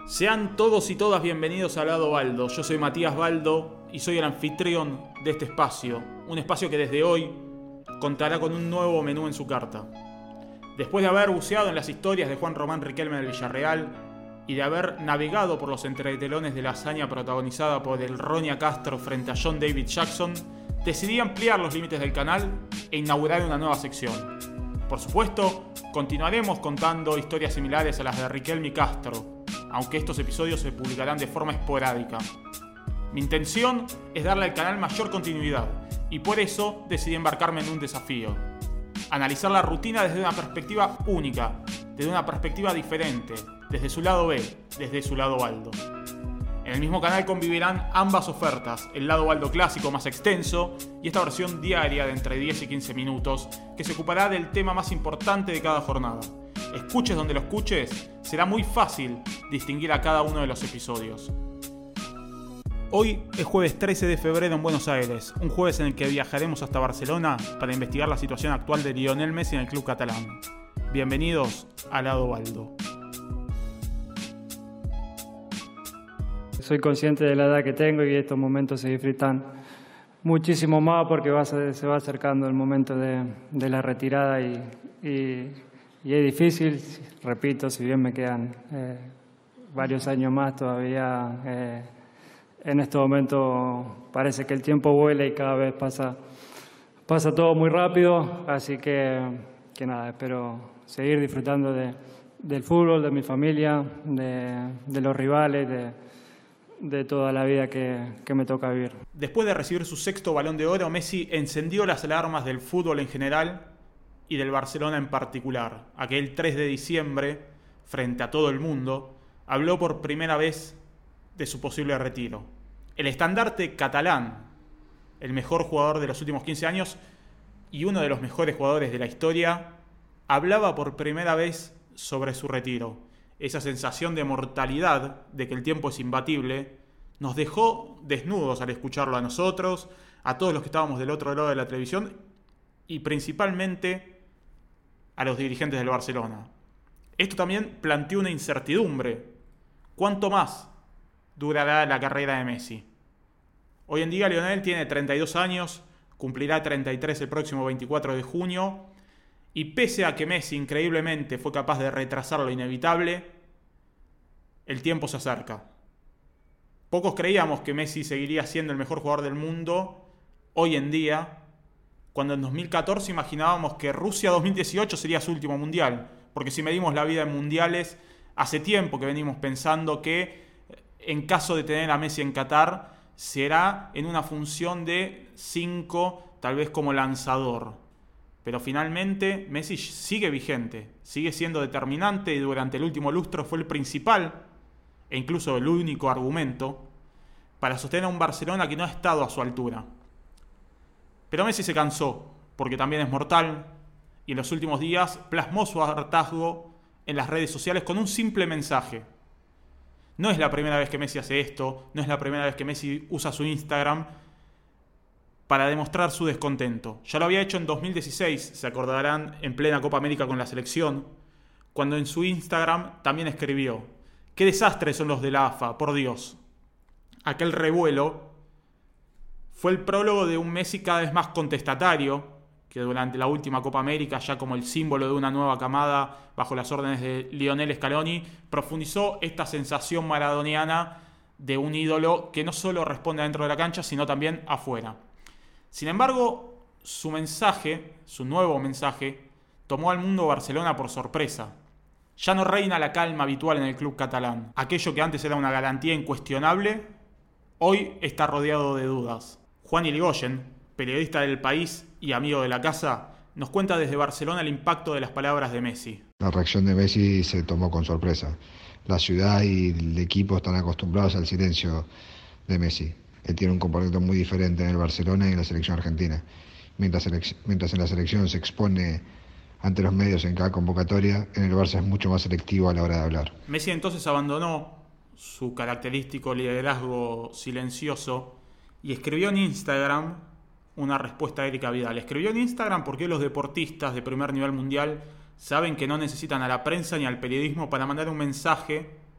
Sean todos y todas bienvenidos a Lado Baldo. Yo soy Matías Baldo y soy el anfitrión de este espacio. Un espacio que desde hoy contará con un nuevo menú en su carta. Después de haber buceado en las historias de Juan Román Riquelme del Villarreal y de haber navegado por los entretelones de la hazaña protagonizada por el Ronia Castro frente a John David Jackson, decidí ampliar los límites del canal e inaugurar una nueva sección. Por supuesto, continuaremos contando historias similares a las de Riquelme y Castro, aunque estos episodios se publicarán de forma esporádica. Mi intención es darle al canal mayor continuidad y por eso decidí embarcarme en un desafío. Analizar la rutina desde una perspectiva única, desde una perspectiva diferente, desde su lado B, desde su lado Baldo. En el mismo canal convivirán ambas ofertas, el lado Baldo clásico más extenso y esta versión diaria de entre 10 y 15 minutos que se ocupará del tema más importante de cada jornada. Escuches donde lo escuches, será muy fácil distinguir a cada uno de los episodios. Hoy es jueves 13 de febrero en Buenos Aires, un jueves en el que viajaremos hasta Barcelona para investigar la situación actual de Lionel Messi en el club catalán. Bienvenidos a Lado Baldo. Soy consciente de la edad que tengo y estos momentos se disfrutan muchísimo más porque se va acercando el momento de la retirada y es difícil, repito, si bien me quedan varios años más todavía, en este momento parece que el tiempo vuela y cada vez pasa todo muy rápido, así que nada, espero seguir disfrutando del fútbol, de mi familia, de los rivales, de toda la vida que me toca vivir. Después de recibir su sexto Balón de Oro, Messi encendió las alarmas del fútbol en general y del Barcelona en particular. Aquel 3 de diciembre, frente a todo el mundo, habló por primera vez de su posible retiro. El estandarte catalán, el mejor jugador de los últimos 15 años y uno de los mejores jugadores de la historia, hablaba por primera vez sobre su retiro. Esa sensación de mortalidad, de que el tiempo es imbatible, nos dejó desnudos al escucharlo a nosotros, a todos los que estábamos del otro lado de la televisión y principalmente a los dirigentes del Barcelona. Esto también planteó una incertidumbre. ¿Cuánto más durará la carrera de Messi? Hoy en día Lionel tiene 32 años, cumplirá 33 el próximo 24 de junio, y pese a que Messi increíblemente fue capaz de retrasar lo inevitable, el tiempo se acerca. Pocos creíamos que Messi seguiría siendo el mejor jugador del mundo hoy en día, cuando en 2014 imaginábamos que Rusia 2018 sería su último mundial, porque si medimos la vida en mundiales, hace tiempo que venimos pensando que en caso de tener a Messi en Qatar, será en una función de 5, tal vez como lanzador. Pero finalmente Messi sigue vigente, sigue siendo determinante y durante el último lustro fue el principal e incluso el único argumento para sostener a un Barcelona que no ha estado a su altura. Pero Messi se cansó, porque también es mortal, y en los últimos días plasmó su hartazgo en las redes sociales con un simple mensaje. No es la primera vez que Messi hace esto, no es la primera vez que Messi usa su Instagram para demostrar su descontento. Ya lo había hecho en 2016, se acordarán, en plena Copa América con la selección, cuando en su Instagram también escribió: «Qué desastres son los de la AFA, por Dios». Aquel revuelo fue el prólogo de un Messi cada vez más contestatario, que durante la última Copa América, ya como el símbolo de una nueva camada bajo las órdenes de Lionel Scaloni, profundizó esta sensación maradoniana de un ídolo que no solo responde dentro de la cancha, sino también afuera. Sin embargo, su mensaje, su nuevo mensaje, tomó al mundo Barcelona por sorpresa. Ya no reina la calma habitual en el club catalán. Aquello que antes era una garantía incuestionable, hoy está rodeado de dudas. Juan Irigoyen, periodista del País y amigo de la casa, nos cuenta desde Barcelona el impacto de las palabras de Messi. La reacción de Messi se tomó con sorpresa. La ciudad y el equipo están acostumbrados al silencio de Messi. Él tiene un comportamiento muy diferente en el Barcelona y en la selección argentina. Mientras en la selección se expone ante los medios en cada convocatoria, en el Barça es mucho más selectivo a la hora de hablar. Messi entonces abandonó su característico liderazgo silencioso y escribió en Instagram una respuesta a Erika Vidal. Escribió en Instagram porque los deportistas de primer nivel mundial saben que no necesitan a la prensa ni al periodismo para mandar un mensaje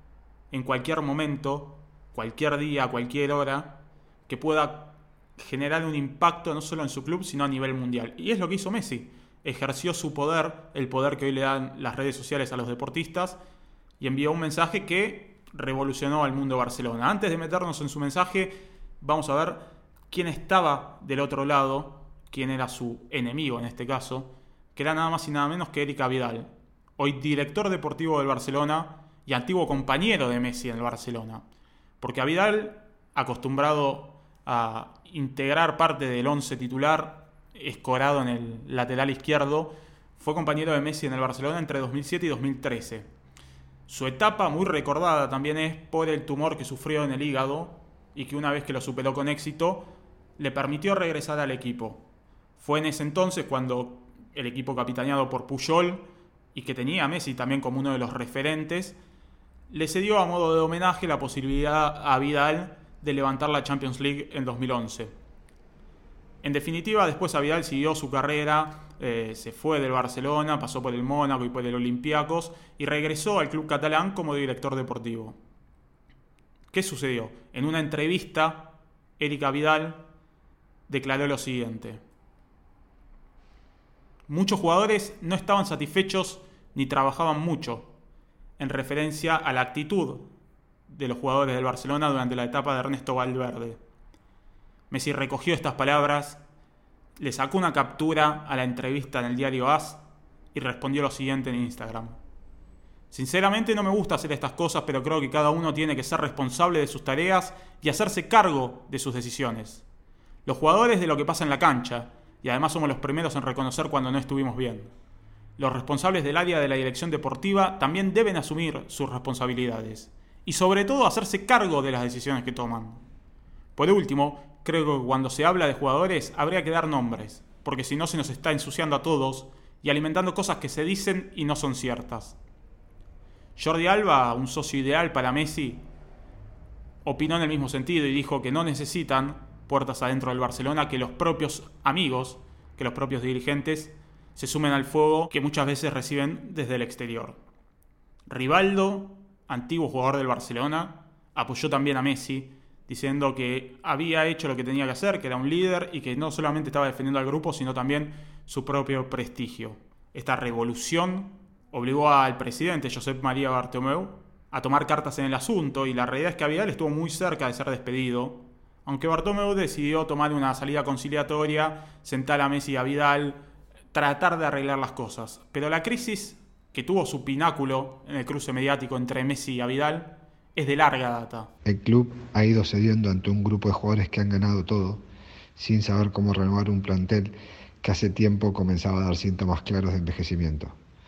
en cualquier momento, cualquier día, cualquier hora, que pueda generar un impacto no solo en su club, sino a nivel mundial. Y es lo que hizo Messi. Ejerció su poder, el poder que hoy le dan las redes sociales a los deportistas, y envió un mensaje que revolucionó al mundo de Barcelona. Antes de meternos en su mensaje, vamos a ver quién estaba del otro lado, quién era su enemigo en este caso, que era nada más y nada menos que Eric Abidal, hoy director deportivo del Barcelona y antiguo compañero de Messi en el Barcelona. Porque Abidal, acostumbrado a integrar parte del once titular, escorado en el lateral izquierdo, fue compañero de Messi en el Barcelona entre 2007 y 2013. Su etapa, muy recordada también, es por el tumor que sufrió en el hígado y que una vez que lo superó con éxito, le permitió regresar al equipo. Fue en ese entonces cuando el equipo capitaneado por Puyol, y que tenía a Messi también como uno de los referentes, le cedió a modo de homenaje la posibilidad a Vidal de levantar la Champions League en 2011. En definitiva, después Abidal siguió su carrera, se fue del Barcelona, pasó por el Mónaco y por el Olympiacos y regresó al club catalán como director deportivo. ¿Qué sucedió? En una entrevista, Eric Abidal declaró lo siguiente: muchos jugadores no estaban satisfechos ni trabajaban mucho, en referencia a la actitud de los jugadores del Barcelona durante la etapa de Ernesto Valverde. Messi recogió estas palabras, le sacó una captura a la entrevista en el diario AS y respondió lo siguiente en Instagram: sinceramente no me gusta hacer estas cosas, pero creo que cada uno tiene que ser responsable de sus tareas y hacerse cargo de sus decisiones. Los jugadores de lo que pasa en la cancha, y además somos los primeros en reconocer cuando no estuvimos bien. Los responsables del área de la dirección deportiva también deben asumir sus responsabilidades y sobre todo hacerse cargo de las decisiones que toman. Por último, creo que cuando se habla de jugadores habría que dar nombres, porque si no se nos está ensuciando a todos y alimentando cosas que se dicen y no son ciertas. Jordi Alba, un socio ideal para Messi, opinó en el mismo sentido y dijo que no necesitan puertas adentro del Barcelona, que los propios amigos, que los propios dirigentes se sumen al fuego que muchas veces reciben desde el exterior. Rivaldo, antiguo jugador del Barcelona, apoyó también a Messi, diciendo que había hecho lo que tenía que hacer, que era un líder y que no solamente estaba defendiendo al grupo, sino también su propio prestigio. Esta revolución obligó al presidente Josep María Bartomeu a tomar cartas en el asunto, y la realidad es que Abidal estuvo muy cerca de ser despedido, aunque Bartomeu decidió tomar una salida conciliatoria, sentar a Messi y a Vidal, tratar de arreglar las cosas. Pero la crisis, que tuvo su pináculo en el cruce mediático entre Messi y Abidal, es de larga data. El club ha ido cediendo ante un grupo de jugadores que han ganado todo, sin saber cómo renovar un plantel que hace tiempo comenzaba a dar síntomas claros de envejecimiento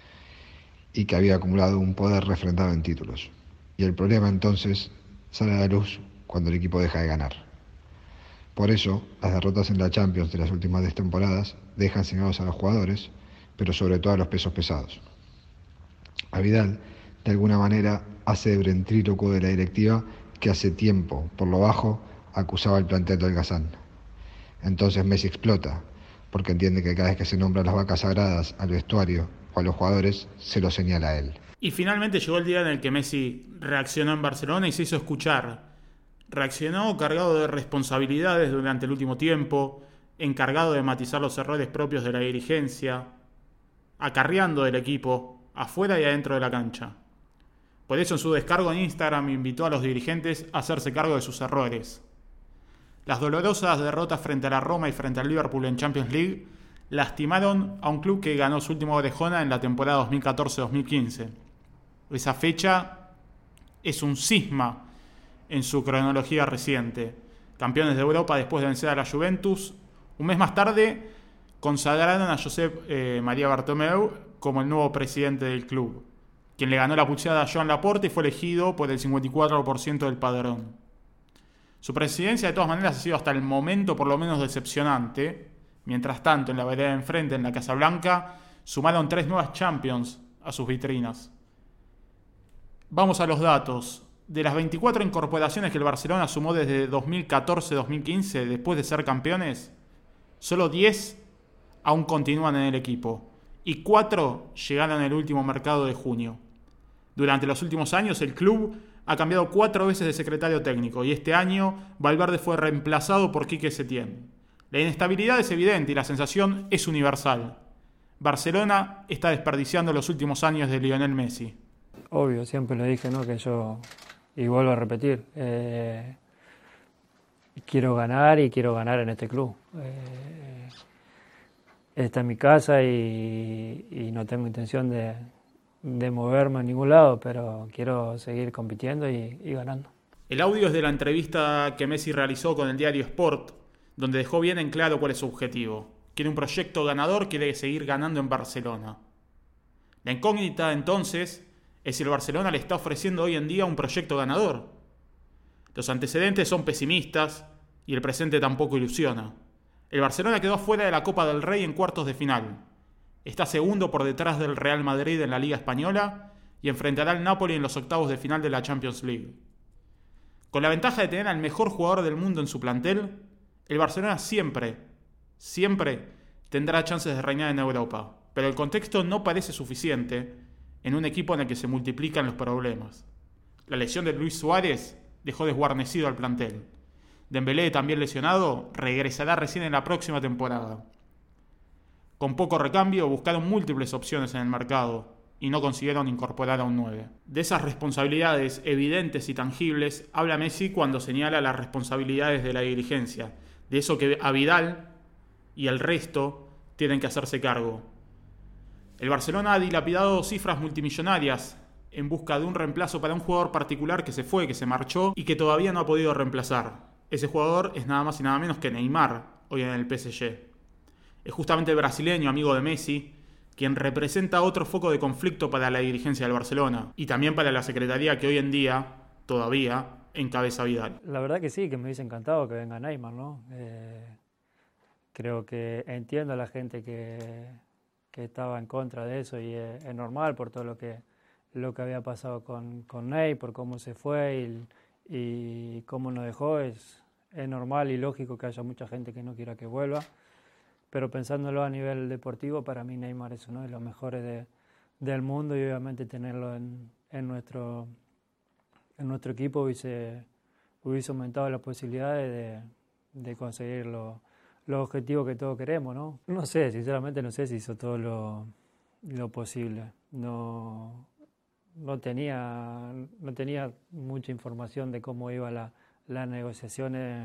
y que había acumulado un poder refrendado en títulos. Y el problema entonces sale a la luz cuando el equipo deja de ganar. Por eso, las derrotas en la Champions de las últimas 10 temporadas dejan señalados a los jugadores, pero sobre todo a los pesos pesados. Abidal, de alguna manera, hace de ventrílocuo de la directiva que hace tiempo, por lo bajo, acusaba al plantel del Gazán. Entonces Messi explota, porque entiende que cada vez que se nombra a las vacas sagradas, al vestuario o a los jugadores, se lo señala a él. Y finalmente llegó el día en el que Messi reaccionó en Barcelona y se hizo escuchar. Reaccionó cargado de responsabilidades durante el último tiempo, encargado de matizar los errores propios de la dirigencia, acarreando del equipo, afuera y adentro de la cancha. Por eso en su descargo en Instagram invitó a los dirigentes a hacerse cargo de sus errores. Las dolorosas derrotas frente a la Roma y frente al Liverpool en Champions League lastimaron a un club que ganó su última orejona en la temporada 2014-2015. Esa fecha es un cisma en su cronología reciente. Campeones de Europa después de vencer a la Juventus, un mes más tarde consagraron a Josep María Bartomeu como el nuevo presidente del club, quien le ganó la pulseada a Joan Laporta y fue elegido por el 54% del padrón. Su presidencia de todas maneras ha sido hasta el momento por lo menos decepcionante. Mientras tanto, en la vereda de enfrente, en la Casa Blanca, sumaron 3 nuevas Champions a sus vitrinas. Vamos a los datos. De las 24 incorporaciones que el Barcelona sumó desde 2014-2015, después de ser campeones, solo 10 aún continúan en el equipo y 4 llegaron en el último mercado de junio. Durante los últimos años, el club ha cambiado 4 veces de secretario técnico y este año Valverde fue reemplazado por Quique Setién. La inestabilidad es evidente y la sensación es universal. Barcelona está desperdiciando los últimos años de Lionel Messi. Obvio, siempre lo dije, ¿no? Que yo, y vuelvo a repetir, quiero ganar y quiero ganar en este club. Esta es mi casa y no tengo intención de moverme a ningún lado, pero quiero seguir compitiendo y ganando. El audio es de la entrevista que Messi realizó con el diario Sport, donde dejó bien en claro cuál es su objetivo. Quiere un proyecto ganador, quiere seguir ganando en Barcelona. La incógnita, entonces, es si el Barcelona le está ofreciendo hoy en día un proyecto ganador. Los antecedentes son pesimistas y el presente tampoco ilusiona. El Barcelona quedó fuera de la Copa del Rey en cuartos de final. Está segundo por detrás del Real Madrid en la Liga Española y enfrentará al Napoli en los octavos de final de la Champions League. Con la ventaja de tener al mejor jugador del mundo en su plantel, el Barcelona siempre tendrá chances de reinar en Europa, pero el contexto no parece suficiente en un equipo en el que se multiplican los problemas. La lesión de Luis Suárez dejó desguarnecido al plantel. Dembélé, también lesionado, regresará recién en la próxima temporada. Con poco recambio buscaron múltiples opciones en el mercado y no consiguieron incorporar a un 9. De esas responsabilidades evidentes y tangibles habla Messi cuando señala las responsabilidades de la dirigencia, de eso que a Vidal y el resto tienen que hacerse cargo. El Barcelona ha dilapidado cifras multimillonarias en busca de un reemplazo para un jugador particular que se fue, que se marchó y que todavía no ha podido reemplazar. Ese jugador es nada más y nada menos que Neymar, hoy en el PSG. Es justamente el brasileño, amigo de Messi, quien representa otro foco de conflicto para la dirigencia del Barcelona y también para la secretaría que hoy en día, todavía, encabeza Vidal. La verdad que sí, que me hubiese encantado que venga Neymar, ¿no? Creo que entiendo a la gente que estaba en contra de eso y es normal por todo lo que había pasado con Ney, por cómo se fue y cómo nos dejó. Es normal y lógico que haya mucha gente que no quiera que vuelva, pero pensándolo a nivel deportivo, para mí Neymar es uno de los mejores del mundo y obviamente tenerlo en nuestro equipo hubiese aumentado las posibilidades de conseguir los objetivos que todos queremos, ¿no? No sé, sinceramente no sé si hizo todo lo posible. No tenía mucha información de cómo iba las negociaciones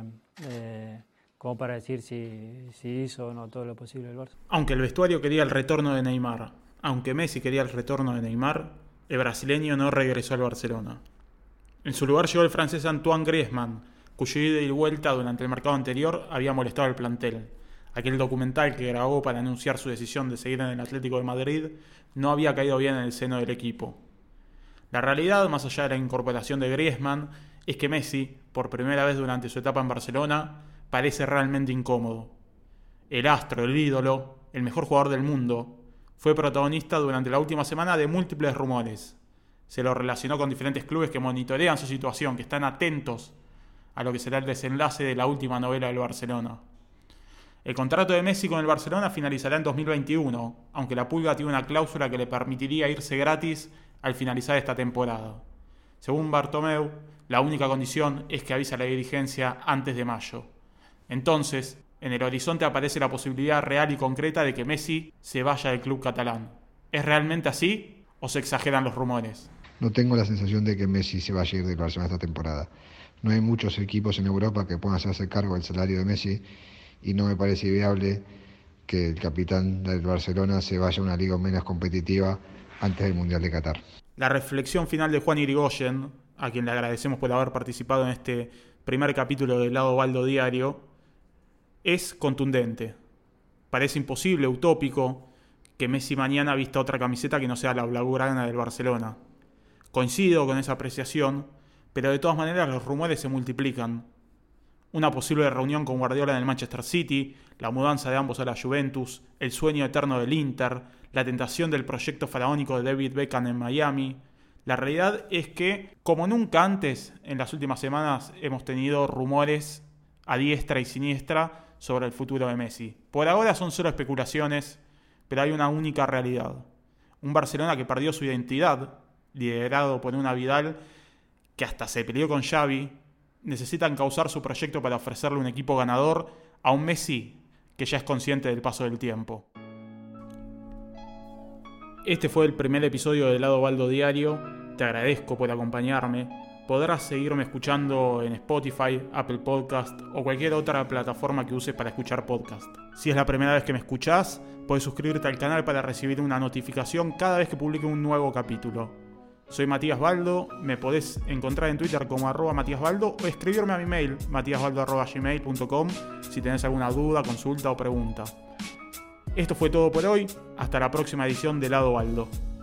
como para decir si hizo o no todo lo posible el Barça. Aunque el vestuario quería el retorno de Neymar, aunque Messi quería el retorno de Neymar, el brasileño no regresó al Barcelona. En su lugar llegó el francés Antoine Griezmann, cuyo ida y vuelta durante el mercado anterior había molestado al plantel. Aquel documental que grabó para anunciar su decisión de seguir en el Atlético de Madrid no había caído bien en el seno del equipo. La realidad, más allá de la incorporación de Griezmann, es que Messi, por primera vez durante su etapa en Barcelona, parece realmente incómodo. El astro, el ídolo, el mejor jugador del mundo, fue protagonista durante la última semana de múltiples rumores. Se lo relacionó con diferentes clubes que monitorean su situación, que están atentos a lo que será el desenlace de la última novela del Barcelona. El contrato de Messi con el Barcelona finalizará en 2021, aunque la Pulga tiene una cláusula que le permitiría irse gratis al finalizar esta temporada. Según Bartomeu, la única condición es que avise a la dirigencia antes de mayo. Entonces, en el horizonte aparece la posibilidad real y concreta de que Messi se vaya del club catalán. ¿Es realmente así o se exageran los rumores? No tengo la sensación de que Messi se vaya a ir del Barcelona esta temporada. No hay muchos equipos en Europa que puedan hacerse cargo del salario de Messi y no me parece viable que el capitán del Barcelona se vaya a una liga menos competitiva antes del Mundial de Qatar. La reflexión final de Juan Irigoyen, a quien le agradecemos por haber participado en este primer capítulo del Lado Baldo Diario, es contundente. Parece imposible, utópico, que Messi mañana vista otra camiseta que no sea la blaugrana del Barcelona. Coincido con esa apreciación, pero de todas maneras los rumores se multiplican. Una posible reunión con Guardiola en el Manchester City, la mudanza de ambos a la Juventus, el sueño eterno del Inter, la tentación del proyecto faraónico de David Beckham en Miami. La realidad es que, como nunca antes, en las últimas semanas hemos tenido rumores a diestra y siniestra sobre el futuro de Messi. Por ahora son solo especulaciones, pero hay una única realidad. Un Barcelona que perdió su identidad, liderado por una Vidal que hasta se peleó con Xavi, necesita encauzar su proyecto para ofrecerle un equipo ganador a un Messi que ya es consciente del paso del tiempo. Este fue el primer episodio de Lado Baldo Diario. Te agradezco por acompañarme. Podrás seguirme escuchando en Spotify, Apple Podcast o cualquier otra plataforma que uses para escuchar podcast. Si es la primera vez que me escuchás, puedes suscribirte al canal para recibir una notificación cada vez que publique un nuevo capítulo. Soy Matías Baldo, me podés encontrar en Twitter como @MatíasBaldo o escribirme a mi mail matiasbaldo@gmail.com si tenés alguna duda, consulta o pregunta. Esto fue todo por hoy, hasta la próxima edición de Lado Baldo.